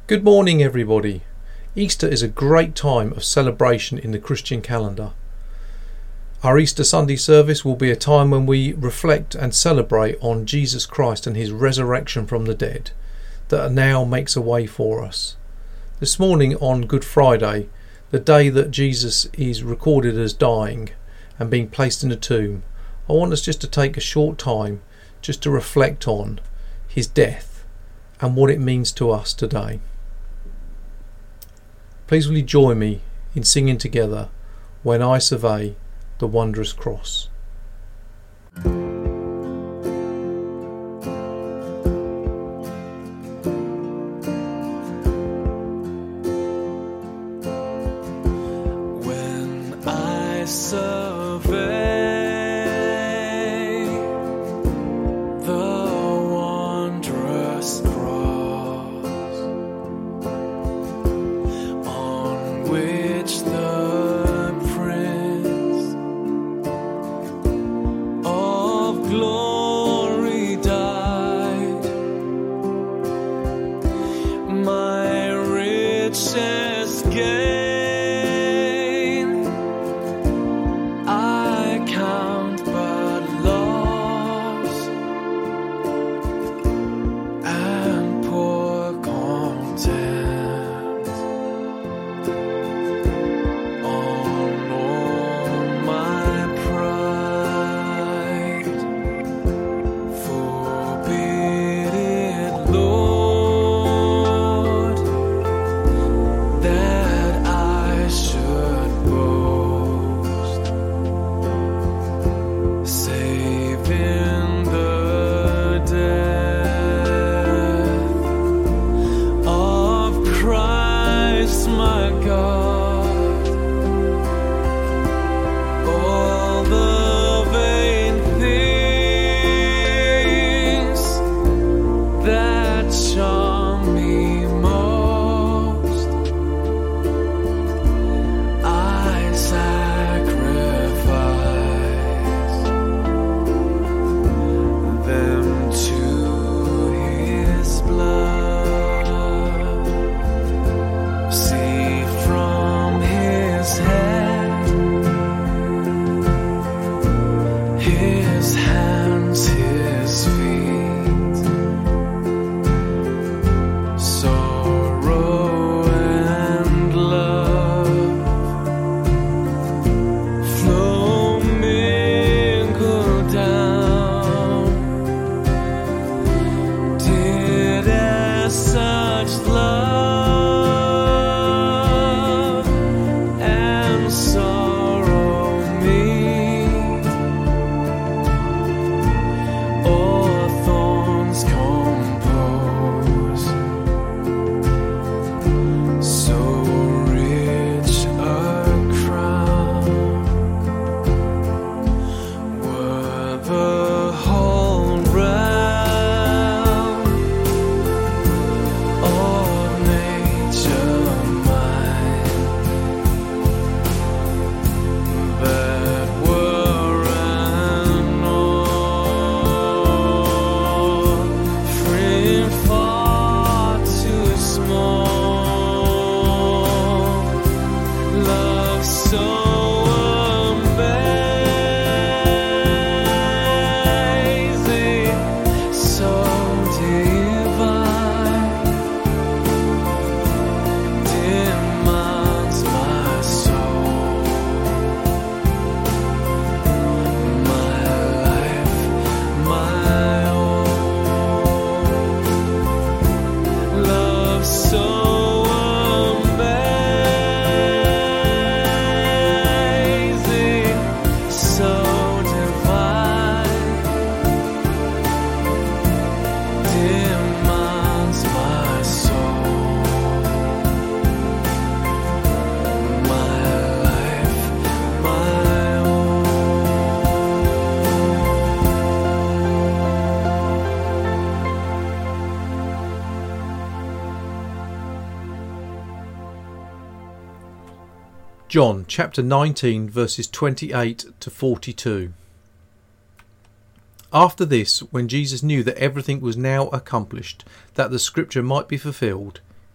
Good morning, everybody. Easter is a great time of celebration in the Christian calendar. Our Easter Sunday service will be a time when we reflect and celebrate on Jesus Christ and his resurrection from the dead that now makes a way for us. This morning on Good Friday, the day that Jesus is recorded as dying and being placed in a tomb, I want us just to take a short time just to reflect on his death and what it means to us today. Please will you join me in singing together When I Survey the Wondrous Cross. When I survey the wondrous cross on which the Prince of Glory died, my richest gain I count but loss, and poor content on all my pride. Forbid it, Lord, that I should boast, save in the death of Christ my God. All the vain things that charm me most I sacrifice them to his blood. See from his head, his hands, his feet, sorrow and love flow mingled down. Did as such love and sorrow me, or thorns compose so rich a crown? Were the whole realm of nature mine, that were an offering far too small, love so amazing, so divine, demands my soul, my life, my own. Love so amazing, so divine, demands my soul, my life, my own. John chapter 19 verses 28 to 42. After this, when Jesus knew that everything was now accomplished, that the scripture might be fulfilled,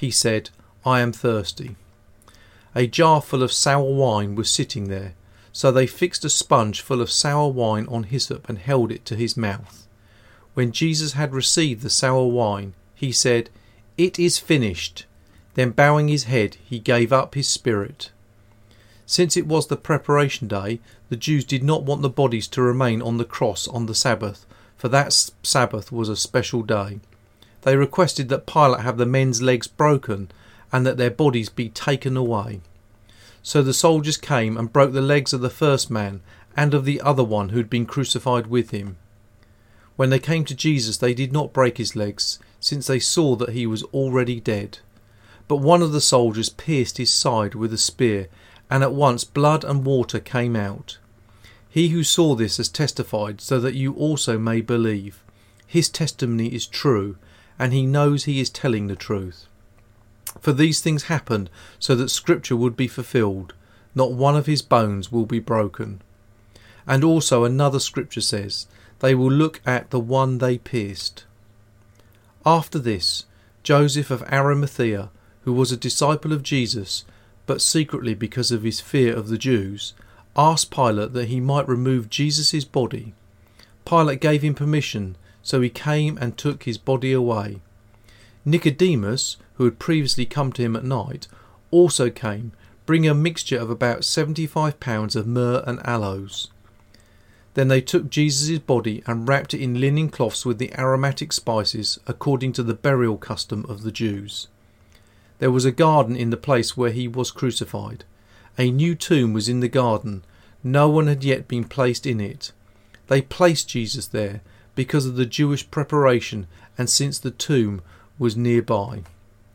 he said, "I am thirsty." A jar full of sour wine was sitting there, so they fixed a sponge full of sour wine on hyssop and held it to his mouth. When Jesus had received the sour wine, he said, "It is finished." Then bowing his head, he gave up his spirit. Since it was the preparation day, the Jews did not want the bodies to remain on the cross on the Sabbath, for that Sabbath was a special day. They requested that Pilate have the men's legs broken and that their bodies be taken away. So the soldiers came and broke the legs of the first man and of the other one who had been crucified with him. When they came to Jesus, they did not break his legs, since they saw that he was already dead. But one of the soldiers pierced his side with a spear, and at once blood and water came out. He who saw this has testified, so that you also may believe. His testimony is true, and he knows he is telling the truth. For these things happened so that Scripture would be fulfilled. Not one of his bones will be broken. And also another Scripture says, "They will look at the one they pierced." After this, Joseph of Arimathea, who was a disciple of Jesus, but secretly because of his fear of the Jews, asked Pilate that he might remove Jesus' body. Pilate gave him permission, so he came and took his body away. Nicodemus, who had previously come to him at night, also came, bringing a mixture of about 75 pounds of myrrh and aloes. Then they took Jesus' body and wrapped it in linen cloths with the aromatic spices, according to the burial custom of the Jews. There was a garden in the place where he was crucified. A new tomb was in the garden. No one had yet been placed in it. They placed Jesus there because of the Jewish preparation and since the tomb was nearby.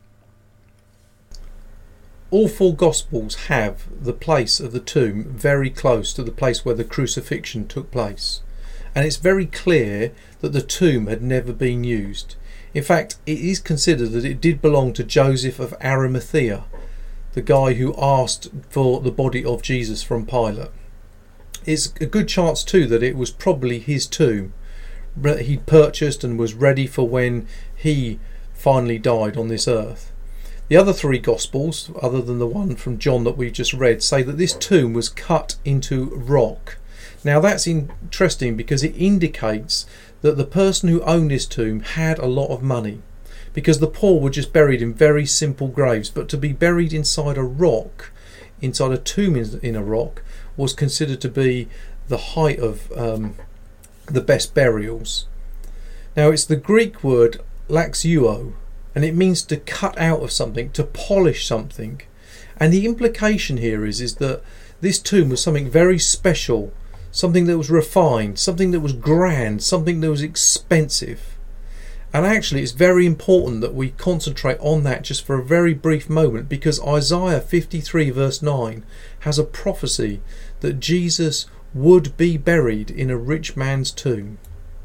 All four Gospels have the place of the tomb very close to the place where the crucifixion took place, and it's very clear that the tomb had never been used. In fact, it is considered that it did belong to Joseph of Arimathea, the guy who asked for the body of Jesus from Pilate. It's a good chance too that it was probably his tomb that he'd purchased and was ready for when he finally died on this earth. The other three Gospels, other than the one from John that we just read, say that this tomb was cut into rock. Now that's interesting because it indicates that the person who owned this tomb had a lot of money, because the poor were just buried in very simple graves, but to be buried inside a rock, inside a tomb in a rock, was considered to be the height of the best burials. Now it's the Greek word laxuo, and it means to cut out of something, to polish something. And the implication here is that this tomb was something very special, something that was refined, something that was grand, something that was expensive. And actually it's very important that we concentrate on that just for a very brief moment, because Isaiah 53 verse 9 has a prophecy that Jesus would be buried in a rich man's tomb.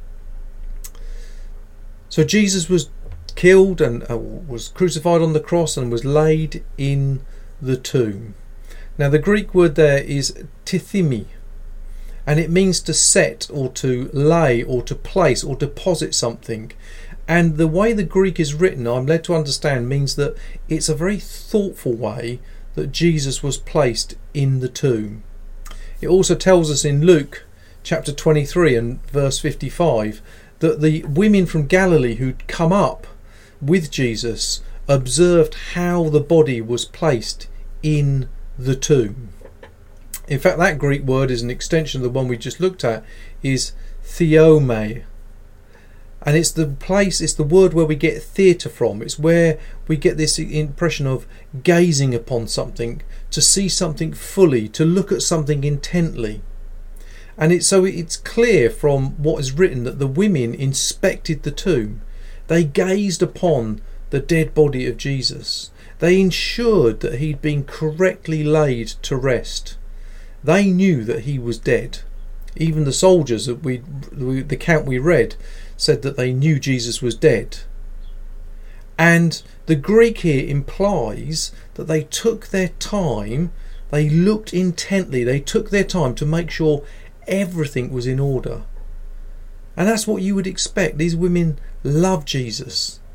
So Jesus was killed and was crucified on the cross and was laid in the tomb. Now the Greek word there is tithimi, and it means to set or to lay or to place or deposit something. And the way the Greek is written, I'm led to understand, means that it's a very thoughtful way that Jesus was placed in the tomb. It also tells us in Luke chapter 23 and verse 55 that the women from Galilee who'd come up with Jesus observed how the body was placed in the tomb. In fact, that Greek word is an extension of the one we just looked at, is theome. And it's the place, it's the word where we get theatre from. It's where we get this impression of gazing upon something, to see something fully, to look at something intently. And it's clear from what is written that the women inspected the tomb. They gazed upon the dead body of Jesus. They ensured that he'd been correctly laid to rest. They knew that he was dead. Even the soldiers, the account we read, said that they knew Jesus was dead. And the Greek here implies that they took their time, they looked intently, they took their time to make sure everything was in order. And that's what you would expect. These women loved Jesus.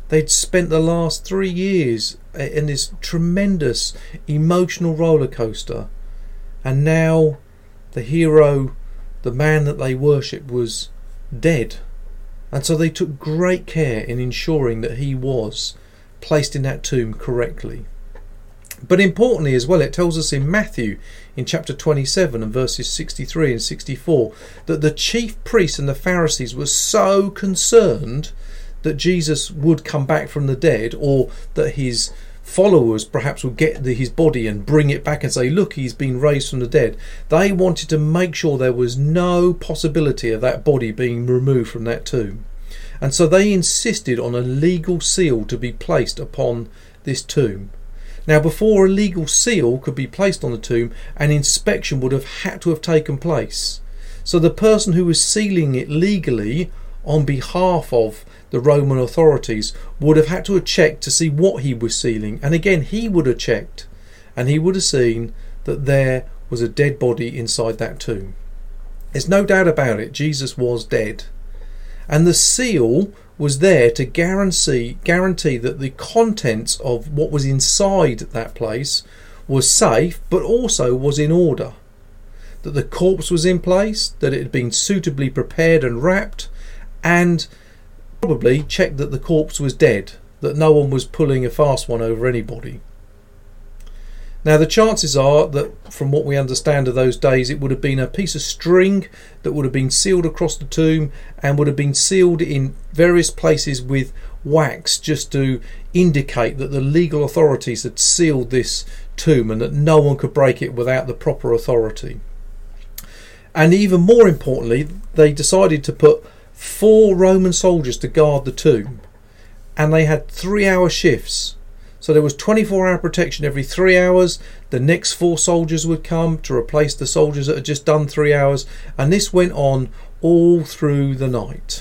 They'd spent the last 3 years in this tremendous emotional roller coaster, and now the hero, the man that they worshipped, was dead. And so they took great care in ensuring that he was placed in that tomb correctly. But importantly as well, it tells us in Matthew in chapter 27 and verses 63 and 64 that the chief priests and the Pharisees were so concerned that Jesus would come back from the dead, or that his followers perhaps would get his body and bring it back and say, look, he's been raised from the dead. They wanted to make sure there was no possibility of that body being removed from that tomb. And so they insisted on a legal seal to be placed upon this tomb. Now, before a legal seal could be placed on the tomb, an inspection would have had to have taken place. So the person who was sealing it legally on behalf of the Roman authorities would have had to have checked to see what he was sealing. And again, he would have checked, and he would have seen that there was a dead body inside that tomb. There's no doubt about it, Jesus was dead. And the seal was there to guarantee that the contents of what was inside that place was safe, but also was in order. That the corpse was in place, that it had been suitably prepared and wrapped, and probably checked that the corpse was dead, that no one was pulling a fast one over anybody. Now, the chances are that, from what we understand of those days, it would have been a piece of string that would have been sealed across the tomb and would have been sealed in various places with wax, just to indicate that the legal authorities had sealed this tomb and that no one could break it without the proper authority. And even more importantly, they decided to put 4 Roman soldiers to guard the tomb, and they had 3-hour shifts. So there was 24-hour protection every 3 hours. The next 4 soldiers would come to replace the soldiers that had just done 3 hours, and this went on all through the night.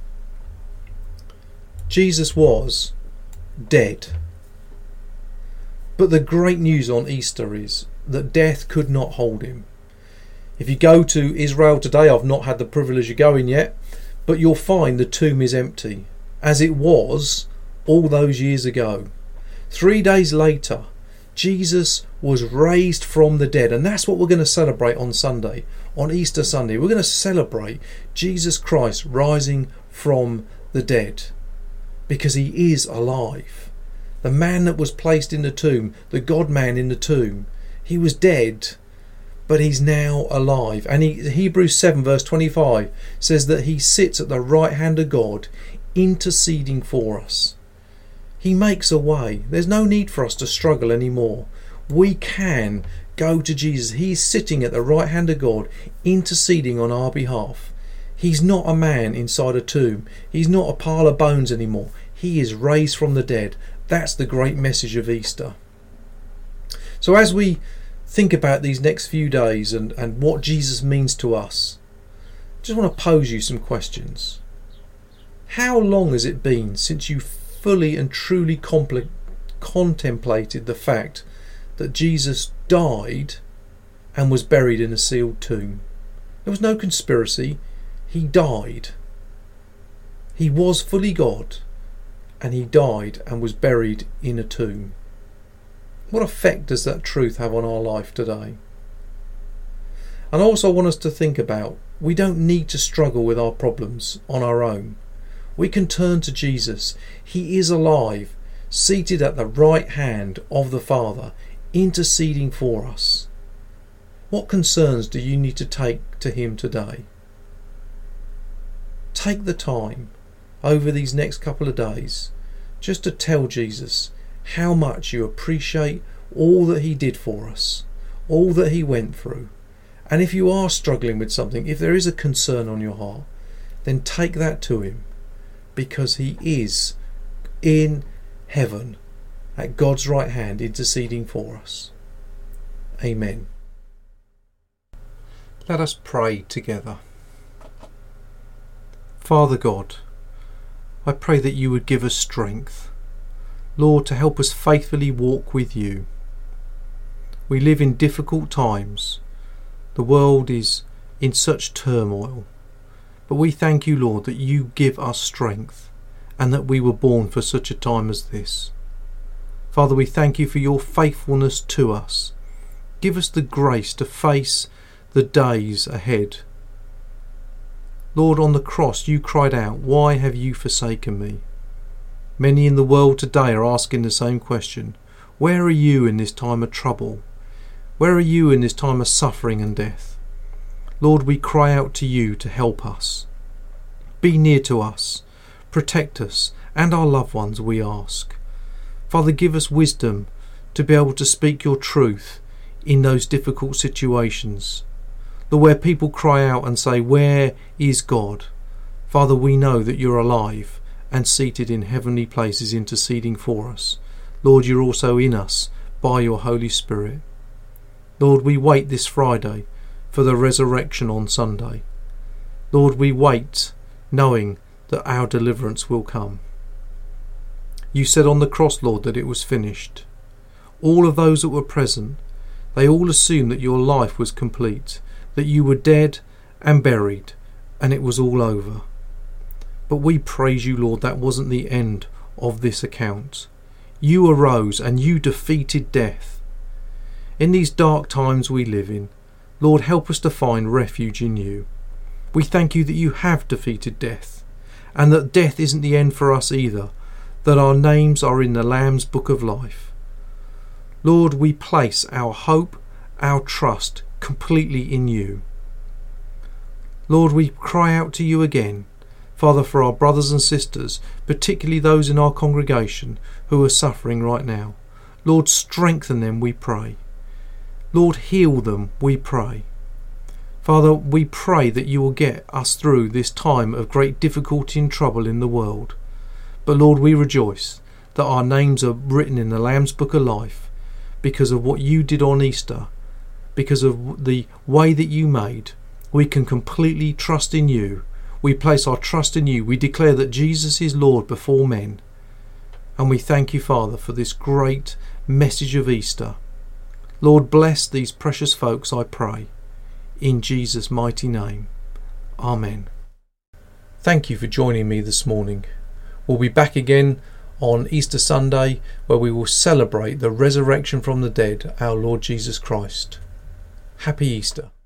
Jesus was dead. But the great news on Easter is that death could not hold him. If you go to Israel today, I've not had the privilege of going yet, but you'll find the tomb is empty, as it was all those years ago. 3 days later, Jesus was raised from the dead, and that's what we're going to celebrate on Sunday, on Easter Sunday. We're going to celebrate Jesus Christ rising from the dead, because he is alive. The man that was placed in the tomb, the God-man in the tomb, he was dead, but he's now alive. And Hebrews 7 verse 25 says that he sits at the right hand of God, interceding for us. He makes a way. There's no need for us to struggle anymore. We can go to Jesus. He's sitting at the right hand of God, interceding on our behalf. He's not a man inside a tomb. He's not a pile of bones anymore. He is raised from the dead. That's the great message of Easter. So as we think about these next few days and what Jesus means to us, I just want to pose you some questions. How long has it been since you fully and truly contemplated the fact that Jesus died and was buried in a sealed tomb? There was no conspiracy. He died. He was fully God, and he died and was buried in a tomb. What effect does that truth have on our life today? And I also want us to think about, we don't need to struggle with our problems on our own. We can turn to Jesus. He is alive, seated at the right hand of the Father, interceding for us. What concerns do you need to take to him today? Take the time over these next couple of days just to tell Jesus how much you appreciate all that he did for us, all that he went through. And if you are struggling with something, if there is a concern on your heart, then take that to him, because he is in heaven at God's right hand interceding for us. Amen. Let us pray together. Father God, I pray that you would give us strength, Lord, to help us faithfully walk with you. We live in difficult times. The world is in such turmoil. But we thank you, Lord, that you give us strength and that we were born for such a time as this. Father, we thank you for your faithfulness to us. Give us the grace to face the days ahead. Lord, on the cross you cried out, "Why have you forsaken me?" Many in the world today are asking the same question. Where are you in this time of trouble? Where are you in this time of suffering and death? Lord, we cry out to you to help us. Be near to us, protect us and our loved ones, we ask. Father, give us wisdom to be able to speak your truth in those difficult situations. Lord, where people cry out and say, "Where is God?" Father, we know that you're alive and seated in heavenly places interceding for us. Lord, you're also in us by your Holy Spirit. Lord, we wait this Friday for the resurrection on Sunday. Lord, we wait knowing that our deliverance will come. You said on the cross, Lord, that it was finished. All of those that were present, they all assumed that your life was complete, that you were dead and buried, and it was all over. But we praise you, Lord, that wasn't the end of this account. You arose and you defeated death. In these dark times we live in, Lord, help us to find refuge in you. We thank you that you have defeated death, and that death isn't the end for us either, that our names are in the Lamb's book of life. Lord, we place our hope, our trust completely in you. Lord, we cry out to you again, Father, for our brothers and sisters, particularly those in our congregation who are suffering right now. Lord, strengthen them, we pray. Lord, heal them, we pray. Father, we pray that you will get us through this time of great difficulty and trouble in the world. But Lord, we rejoice that our names are written in the Lamb's Book of Life because of what you did on Easter, because of the way that you made. We can completely trust in you. We place our trust in you. We declare that Jesus is Lord before men. And we thank you, Father, for this great message of Easter. Lord, bless these precious folks, I pray. In Jesus' mighty name. Amen. Thank you for joining me this morning. We'll be back again on Easter Sunday, where we will celebrate the resurrection from the dead, our Lord Jesus Christ. Happy Easter.